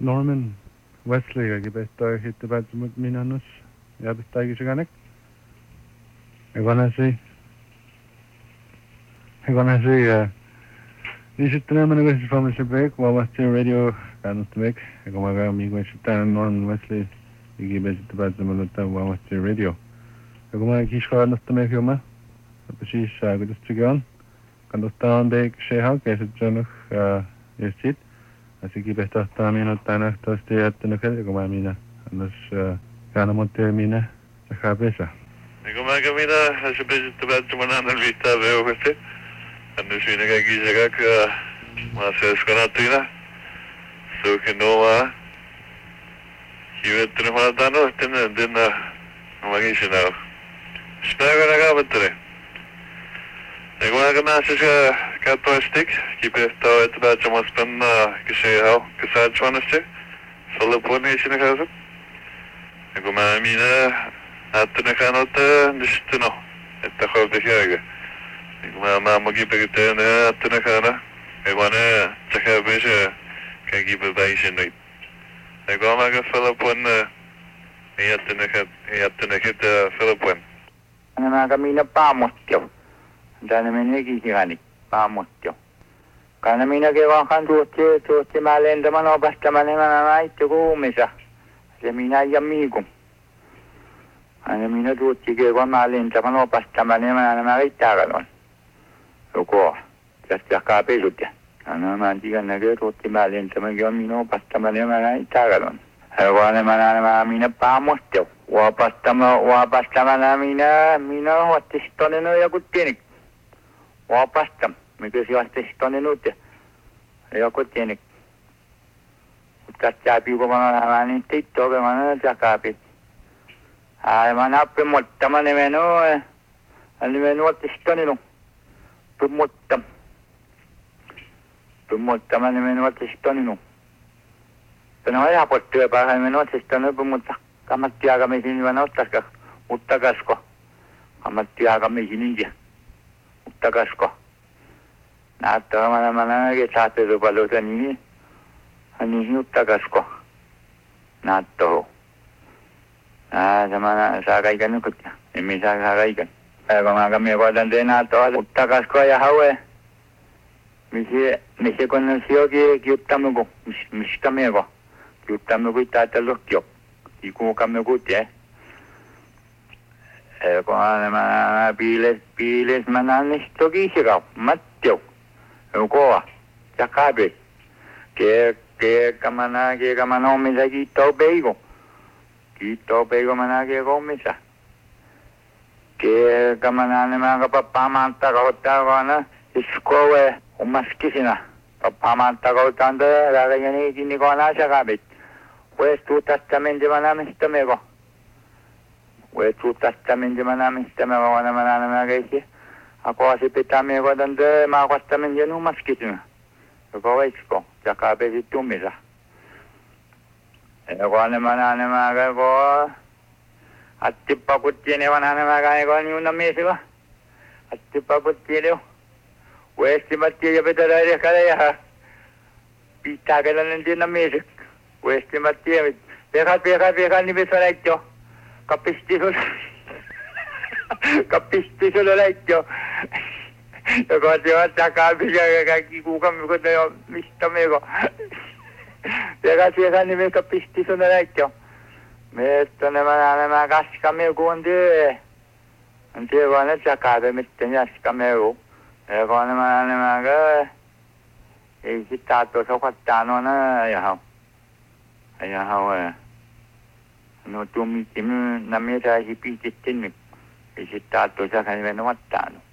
Norman Wesley gibesta hittibat minanus yabistagi shiganek. I'm gonna see Ishitana managos from the break while watching radio can to make Gomaga Miguel Norman Wesley gibet the Malota while watching radio. Goma Kishka not to make Yuma. She's good to go on. Can stand bake Sheha, guess it's John is it. As he keep it up Tamina Tana to stay at the Gomamina and this Ganamonte the Cabeza. Gomagamina has a visit to Batman and Vita with it. And the Shinagagizagak Masa Skanatina. So Kinoa. You went to the Maladano, and then Magisha now. Spaganagamatre. The Guanaganasha Catostic, keep it at the Bachamaspan, Kishaho, Kasachwanache, Soloponition House. The Gomamina at the Nakanota, Nistino, at the House of the Haga. Mamma keep it at the Nakana. I want to check out Bisha, can keep a base in it. The Gomaga Philipon, he had to Nakita Philipon. Nagamina Pamotio. Danaminigi Hirani, Pamotio. Kanamina gave 100 to Timalenda Mano Bastamanana to go, Mesa. Semina Yamigum. Anamina to Tigua Malin, Tamano Bastamanema and Maritaragon. So go, just a carpet. Anamantiga Nagato Timalin, Tamagomino, Bastamanema and Taragon. I want a manamina Pamotio. Wapastamana mina what is tonino a good pinic. Wapastam, because you are stoninute. A good pinic. Cachapi woman take over one jacapi. I want up to Motamaneveno and even what is tonino. Promotam. Promotaman what is tonino. Then I put to a bahamino system of Mota. Kamatiaga Mejinova Utagasco. Kamatiaga Mejininja Utagasco. Not the Manamana gets out of the Balotani and Utagasco. Not the Mana Sagagan, Misagagan. Agamaga than then at all Utagasco, however. Michigan Gutamugo, Mistamego, Gutamugo Tatalokyo. Iku kami gute. Kung piles mananis to gisigaw, matyo. Ko, sakabe. Ke kamano misa kito bego. Kito bego manage ko misa. Ke kamanane mga kapapamanta kauta ko na iskowe umaskisina. Papamanta kauta anda lagay ni ko na sakabe. Pues tu testamente manami stamego. Pues tu testamente manami stamego na manana gaisi. Ako si pitamego dande makwastamen no maskitina. Ko waisko, jakabe situmisa. Ko na manana maga ko attipa kutine manana maga ko ni una mesiwa. Attipa kutine. Pues ti matti betara kaya. Pitagalan din na mesik. West Mattia, Pega ni Besalaito, Capistiso Laito. The Gotta Kikukam with Mr. Mego. Pega ni Capistiso Laito. Mr. Namagasca Mego and there. Until one at Jacada, Mr. Yaska Mego. Economanaga is it tato so what done on a how no to meet him, Namita, he beat it in me. Is it tato, I can't even know what done.